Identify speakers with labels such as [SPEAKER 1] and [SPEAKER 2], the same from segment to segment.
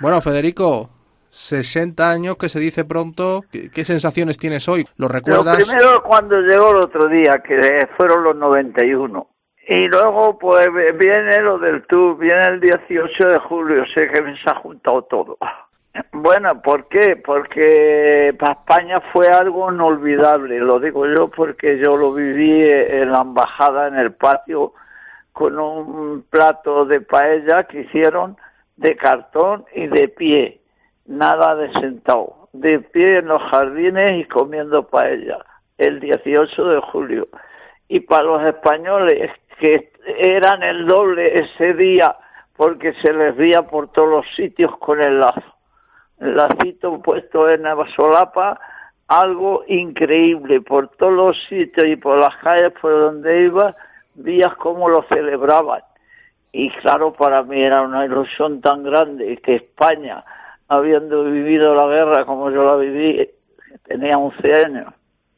[SPEAKER 1] Bueno, Federico, 60 años que se dice pronto. ¿Qué sensaciones tienes hoy? ¿Lo recuerdas?
[SPEAKER 2] Lo primero cuando llegó el otro día, que fueron los 91. Y luego pues viene lo del tour, viene el 18 de julio, sé que me se ha juntado todo. Bueno, ¿por qué? Porque para España fue algo inolvidable, lo digo yo porque yo lo viví en la embajada, en el patio, con un plato de paella que hicieron de cartón y de pie, nada de sentado, de pie en los jardines y comiendo paella, el 18 de julio. Y para los españoles, que eran el doble ese día, porque se les veía por todos los sitios con el lacito puesto en la solapa, algo increíble, por todos los sitios y por las calles por donde iba, vías cómo lo celebraban. Y claro, para mí era una ilusión tan grande que España, habiendo vivido la guerra como yo la viví, tenía 11 años,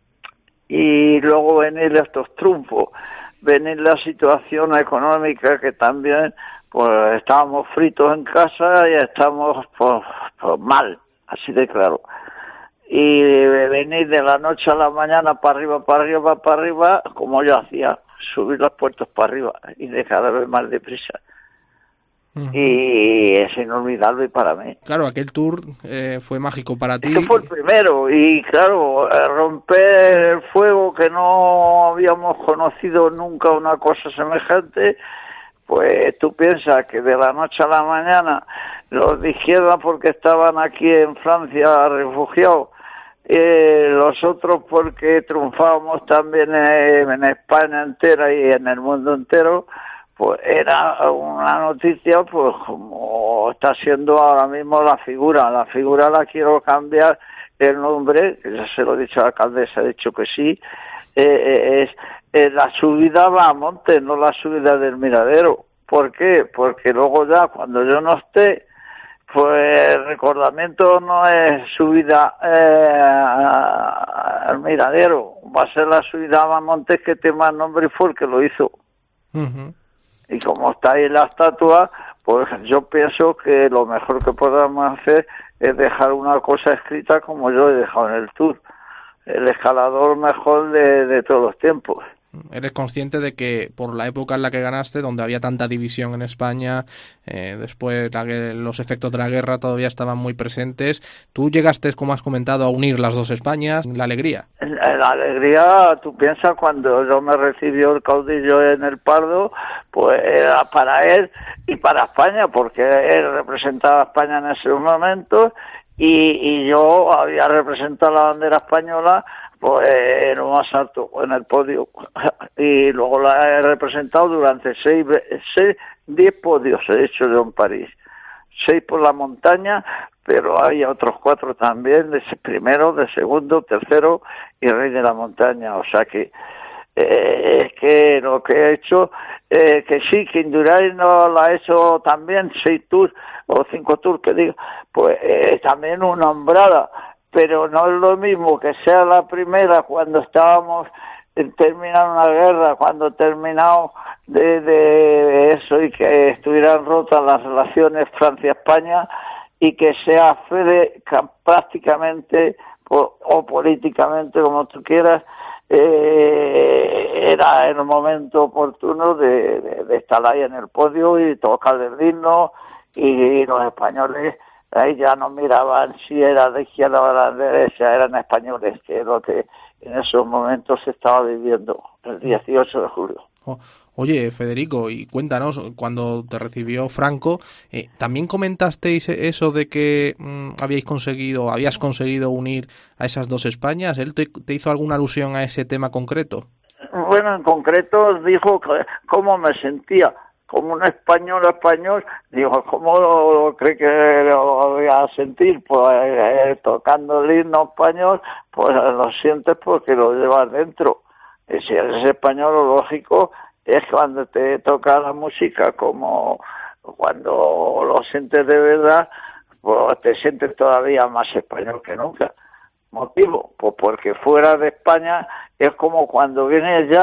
[SPEAKER 2] y luego venir estos triunfos, venir la situación económica que también pues estábamos fritos en casa y estamos pues mal, así de claro. Y venir de la noche a la mañana para arriba, como yo hacía, subir los puertos para arriba y de cada vez más deprisa. Uh-huh. Y es inolvidable para mí.
[SPEAKER 1] Claro, aquel tour fue mágico para ti.
[SPEAKER 2] Este fue el primero y claro, romper el fuego, que no habíamos conocido nunca una cosa semejante. Pues tú piensas que de la noche a la mañana los de izquierda porque estaban aquí en Francia refugiados, los otros porque triunfábamos también en España entera y en el mundo entero, pues era una noticia pues como está siendo ahora mismo la figura la quiero cambiar el nombre, que ya se lo he dicho a la alcaldesa, ha dicho que sí, es la subida a Monte, no la subida del Miradero. ¿Por qué? Porque luego ya cuando yo no esté, pues el recordamiento no es subida al Miradero, va a ser la subida a Montes, que te más nombre fue el que lo hizo. Uh-huh. Y como está ahí la estatua, pues yo pienso que lo mejor que podamos hacer es dejar una cosa escrita como yo he dejado en el tour, el escalador mejor de todos los tiempos.
[SPEAKER 1] ¿Eres consciente de que por la época en la que ganaste, donde había tanta división en España, después los efectos de la guerra todavía estaban muy presentes, tú llegaste, como has comentado, a unir las dos Españas, la alegría?
[SPEAKER 2] La alegría, tú piensas, cuando yo me recibió el caudillo en el Pardo, pues era para él y para España, porque él representaba a España en ese momento y yo había representado la bandera española pues en lo más alto, en el podio, y luego la he representado durante 10 podios he hecho yo en París, 6 por la montaña, pero hay otros 4 también, de primero, de segundo, tercero y rey de la montaña, o sea que es que lo que he hecho, que sí, que Indurain no la ha hecho también 6 tours, o 5 tours que digo, pues también una hombrada, pero no es lo mismo que sea la primera cuando estábamos terminando una guerra, cuando terminado de eso y que estuvieran rotas las relaciones Francia-España, y que sea Fede prácticamente o políticamente, como tú quieras, era el momento oportuno de estar ahí en el podio y tocar el himno, y los españoles ahí ya no miraban si era de izquierda o de la derecha, eran españoles, que es lo que en esos momentos se estaba viviendo, el 18 de julio.
[SPEAKER 1] Oye, Federico, y cuéntanos, cuando te recibió Franco, ¿también comentasteis eso de que habías conseguido unir a esas dos Españas? ¿Él te hizo alguna alusión a ese tema concreto?
[SPEAKER 2] Bueno, en concreto dijo cómo me sentía. Como un español, digo, ¿cómo cree que lo voy a sentir? Pues tocando el himno español, pues lo sientes porque lo llevas dentro. Y si eres español, lo lógico es cuando te toca la música, como cuando lo sientes de verdad, pues te sientes todavía más español que nunca. ¿Motivo? Pues porque fuera de España es como cuando vienes ya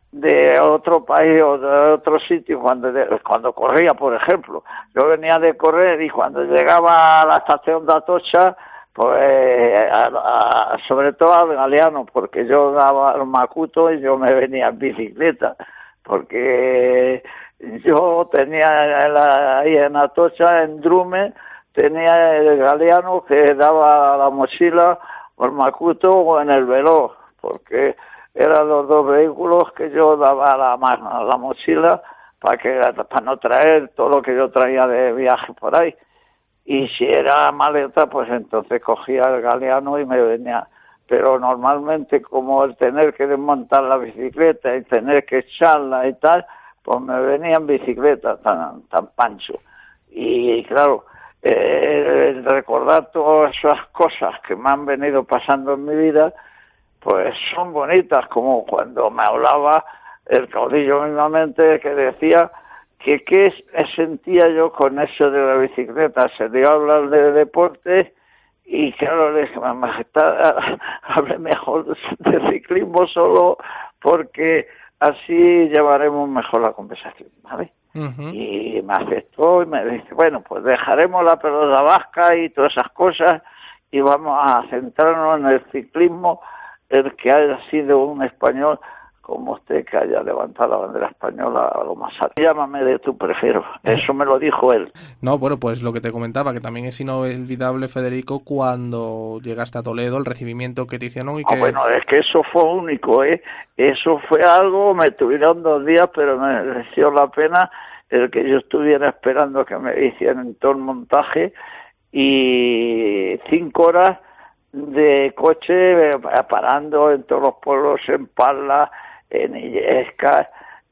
[SPEAKER 2] de otro país o de otro sitio cuando corría, por ejemplo. Yo venía de correr y cuando llegaba a la estación de Atocha, pues sobre todo al Galeano, porque yo daba al Macuto y yo me venía en bicicleta, porque yo tenía ahí en Atocha, en Drume, tenía el Galeano que daba la mochila o el Macuto o en el Veloz, porque eran los dos vehículos que yo daba a la mochila para no traer todo lo que yo traía de viaje por ahí. Y si era maleta, pues entonces cogía el Galeano y me venía. Pero normalmente, como el tener que desmontar la bicicleta y tener que echarla y tal, pues me venía en bicicleta tan pancho. Y claro, recordar todas esas cosas que me han venido pasando en mi vida, pues son bonitas, como cuando me hablaba el caudillo mismamente, que decía que qué sentía yo con eso de la bicicleta. Se dio a hablar de deporte y claro, le dije, majestad, hable mejor de ciclismo solo, porque así llevaremos mejor la conversación, ¿vale? Uh-huh. Y me aceptó y me dice, bueno, pues dejaremos la pelota vasca y todas esas cosas y vamos a centrarnos en el ciclismo, el que haya sido un español como usted, que haya levantado la bandera española a lo más alto. Llámame de tu prefiero, eso me lo dijo él.
[SPEAKER 1] No, bueno, pues lo que te comentaba, que también es inolvidable, Federico, cuando llegaste a Toledo, el recibimiento que te hicieron y que...
[SPEAKER 2] bueno, es que eso fue único, eso fue algo, me tuvieron 2 días, pero me mereció la pena el que yo estuviera esperando que me hicieran todo el montaje y 5 horas de coche parando en todos los pueblos, en Parla, en Illescas,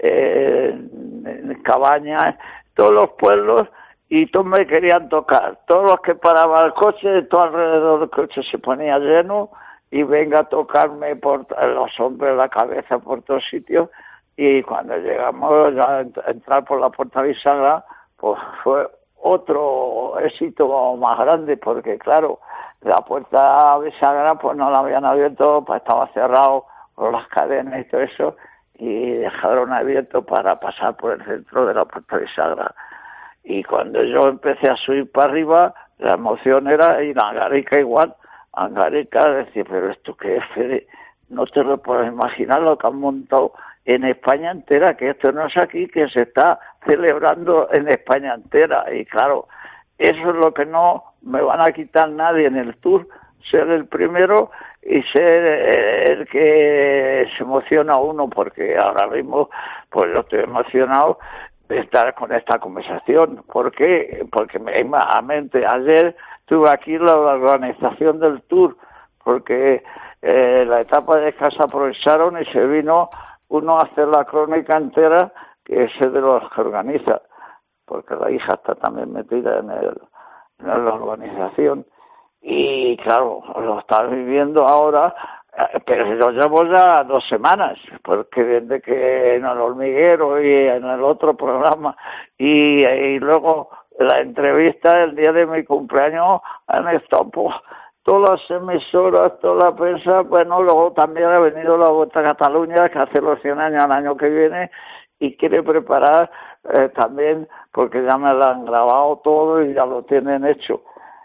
[SPEAKER 2] en Cabañas, todos los pueblos, y todos me querían tocar. Todos los que paraban el coche, todo alrededor del coche se ponía lleno y venga a tocarme por los hombros, la cabeza, por todos sitios. Y cuando llegamos a entrar por la puerta bisagra, pues fue otro éxito más grande, porque claro, la puerta bisagra pues no la habían abierto, pues estaba cerrado por las cadenas y todo eso, y dejaron abierto para pasar por el centro de la puerta bisagra. Y cuando yo empecé a subir para arriba, la emoción era ir a Angarica igual, a Angarica, decir, pero esto qué es, Fede, no te lo puedes imaginar lo que han montado en España entera, que esto no es aquí, que se está celebrando en España entera. Y claro, eso es lo que no me van a quitar nadie en el Tour, ser el primero y ser el que se emociona uno, porque ahora mismo pues yo estoy emocionado de estar con esta conversación. ¿Por qué? Porque ayer tuve aquí la organización del Tour, porque la etapa de casa aprovecharon y se vino uno a hacer la crónica entera, que es el de los que organiza, porque la hija está también metida en la organización. Y claro, lo estás viviendo ahora, pero lo llevo ya 2 semanas, porque desde que en el hormiguero y en el otro programa, y luego la entrevista el día de mi cumpleaños han estado todas las emisoras, toda la prensa. Bueno, luego también ha venido la Vuelta a Cataluña, que hace los 100 años el año que viene, y quiere preparar también, porque ya me lo han grabado todo y ya lo tienen hecho.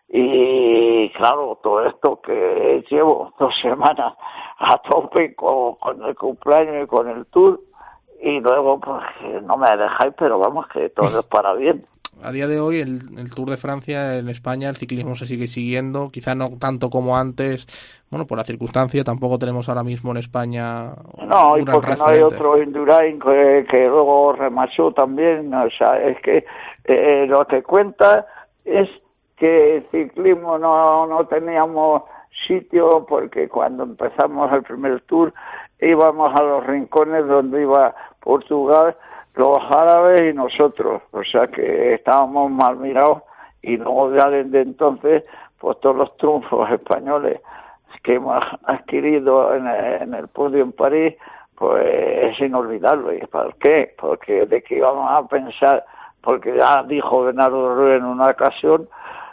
[SPEAKER 2] Y claro, todo esto que llevo 2 semanas a tope con el cumpleaños y con el Tour, y luego pues no me dejáis, pero vamos, que todo es para bien.
[SPEAKER 1] A día de hoy el Tour de Francia en España, el ciclismo se sigue siguiendo, quizá no tanto como antes, bueno, por la circunstancia. Tampoco tenemos ahora mismo en España
[SPEAKER 2] no, y porque referente. No hay otro Indurain que luego remachó también. O sea, es que lo que cuenta es que el ciclismo no teníamos sitio, porque cuando empezamos el primer Tour íbamos a los rincones donde iba Portugal, los árabes y nosotros, o sea que estábamos mal mirados. Y luego ya desde entonces, pues todos los triunfos españoles que hemos adquirido en el podio en París, pues es inolvidable. ¿Y por qué? Porque de que íbamos a pensar, porque ya dijo Bernardo Ruiz en una ocasión,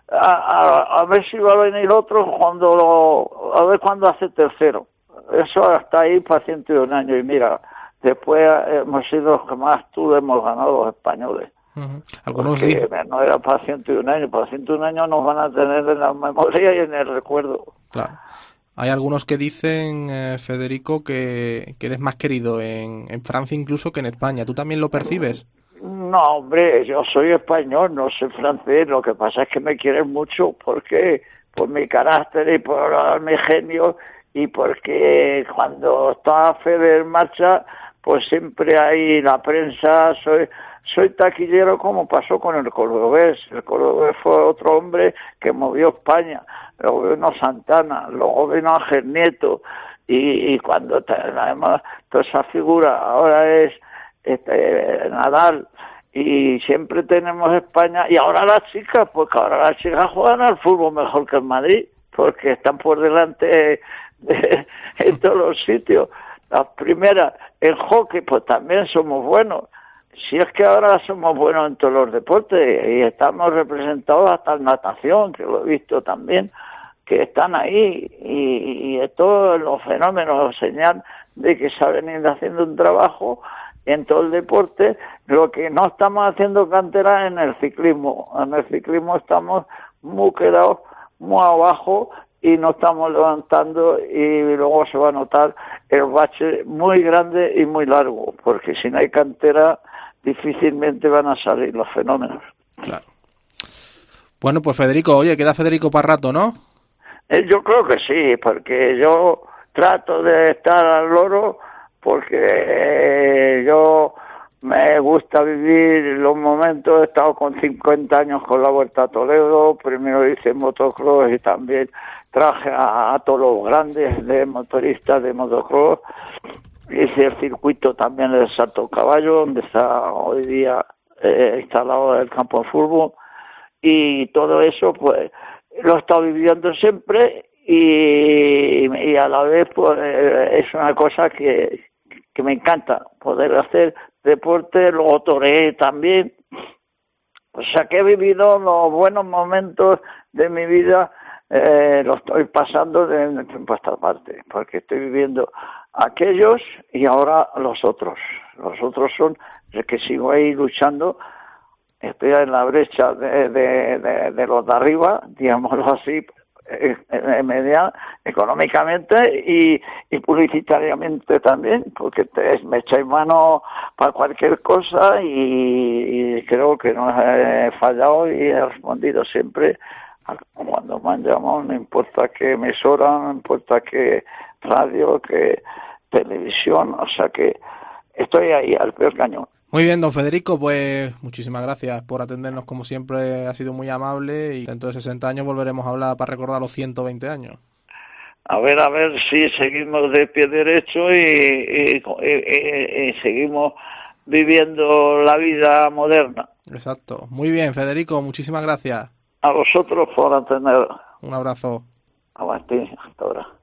[SPEAKER 2] a ver si va a venir otro a ver cuándo hace tercero. Eso hasta ahí para 101 años, y mira, después hemos sido los que más Tours hemos ganado los españoles.
[SPEAKER 1] Algunos
[SPEAKER 2] porque
[SPEAKER 1] dicen...
[SPEAKER 2] no era para 101 años, para 101 años nos van a tener en la memoria y en el recuerdo.
[SPEAKER 1] Claro. Hay algunos que dicen, Federico, que eres más querido en Francia incluso que en España. ¿Tú también lo percibes?
[SPEAKER 2] No, hombre, yo soy español, no soy francés. Lo que pasa es que me quieren mucho porque por mi carácter y por mi genio, y porque cuando está Fede en marcha, pues siempre hay la prensa. Soy taquillero, como pasó con el cordobés. El cordobés fue otro hombre que movió España. Luego vino Santana, luego vino Ángel Nieto, y cuando además toda esa figura ahora es Nadal, y siempre tenemos España. Y ahora las chicas, pues que ahora las chicas juegan al fútbol mejor que en Madrid, porque están por delante en todos los sitios. Las primeras, en hockey, pues también somos buenos. Si es que ahora somos buenos en todos los deportes, y estamos representados hasta en natación, que lo he visto también, que están ahí, y todos los fenómenos, señal de que se ha venido haciendo un trabajo en todo el deporte. Lo que no estamos haciendo cantera en el ciclismo. En el ciclismo estamos muy quedados, muy abajo, y no estamos levantando, y luego se va a notar el bache muy grande y muy largo, porque si no hay cantera difícilmente van a salir los fenómenos.
[SPEAKER 1] Claro. Bueno, pues Federico, oye, queda Federico para rato, ¿no?
[SPEAKER 2] Yo creo que sí, porque yo trato de estar al loro, porque yo me gusta vivir los momentos. He estado con 50 años con la Vuelta a Toledo, primero hice motocross y también traje a todos los grandes de motoristas de motocross. Hice el circuito también del Salto Caballo, donde está hoy día instalado el campo de fútbol, y todo eso pues lo he estado viviendo siempre, y a la vez pues es una cosa que me encanta, poder hacer deporte. Luego toreé también, o sea que he vivido los buenos momentos de mi vida. Lo estoy pasando de tiempo a esta parte, porque estoy viviendo aquellos y ahora los otros. Los otros son los que sigo ahí luchando. Estoy en la brecha de los de arriba, digámoslo así, económicamente y publicitariamente también, porque me echáis mano para cualquier cosa, y creo que no he fallado y he respondido siempre cuando me han llamado. No importa qué emisora, no importa qué radio, qué televisión, o sea que estoy ahí al pie del cañón.
[SPEAKER 1] Muy bien, don Federico, pues muchísimas gracias por atendernos, como siempre, ha sido muy amable, y dentro de 60 años volveremos a hablar para recordar los 120 años.
[SPEAKER 2] A ver si seguimos de pie derecho y seguimos viviendo la vida moderna.
[SPEAKER 1] Exacto. Muy bien, Federico, muchísimas gracias.
[SPEAKER 2] A vosotros por atender.
[SPEAKER 1] Un abrazo.
[SPEAKER 2] A ti, hasta ahora.